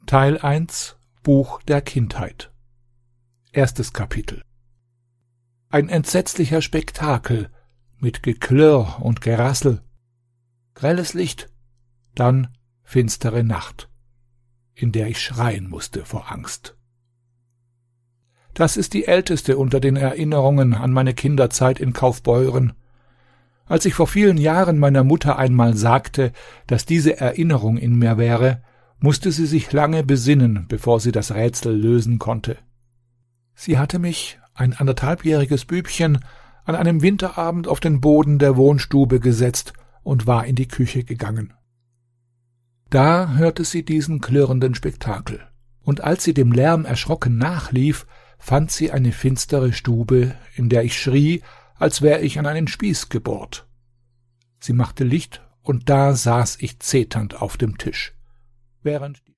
Teil 1 Buch der Kindheit. Erstes Kapitel. Ein entsetzlicher Spektakel mit Geklirr und Gerassel. Grelles Licht, dann finstere Nacht, in der ich schreien musste vor Angst. Das ist die älteste unter den Erinnerungen an meine Kinderzeit in Kaufbeuren. Als ich vor vielen Jahren meiner Mutter einmal sagte, dass diese Erinnerung in mir wäre, musste sie sich lange besinnen, bevor sie das Rätsel lösen konnte. Sie hatte mich, ein 1,5-jähriges Bübchen, an einem Winterabend auf den Boden der Wohnstube gesetzt und war in die Küche gegangen. Da hörte sie diesen klirrenden Spektakel, und als sie dem Lärm erschrocken nachlief, fand sie eine finstere Stube, in der ich schrie, als wär ich an einen Spieß gebohrt. Sie machte Licht, und da saß ich zeternd auf dem Tisch, während